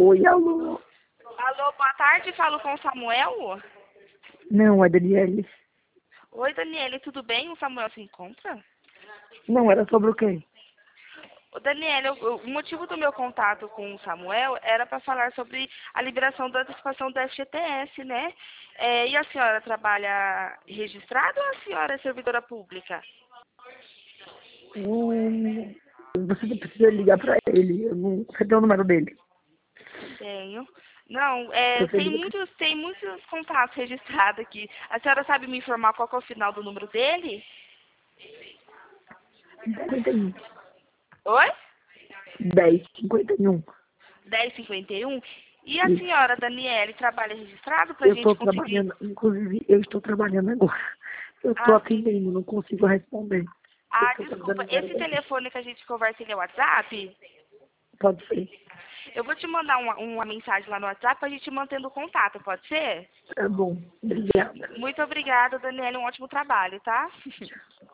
Oi, alô. Alô, boa tarde, falo com o Samuel. Não, é Daniele. Oi, Daniele, tudo bem? O Samuel se encontra? Não, era sobre o quê? Ô, Daniele, o motivo do meu contato com o Samuel era para falar sobre a liberação da antecipação do FGTS, né? E a senhora trabalha registrada ou a senhora é servidora pública? Você precisa ligar pra ele. Eu não... Você tem o número dele? Tenho. Não, Você liga tem muitos contatos registrados aqui. A senhora sabe me informar qual que é o final do número dele? 51. Oi? 1051. 1051. E a Isso. senhora, Daniele, trabalha registrado para a Eu gente estou conseguir... trabalhando, inclusive, eu estou trabalhando agora. Eu estou Ah, sim. atendendo, não consigo responder. Eu Ah, estou desculpa. trabalhando Esse agora. telefone que a gente conversa ele é WhatsApp? Pode ser. Eu vou te mandar uma mensagem lá no WhatsApp para a gente mantendo o contato, pode ser? Tá bom. Obrigada. Muito obrigada, Daniele. Um ótimo trabalho, tá?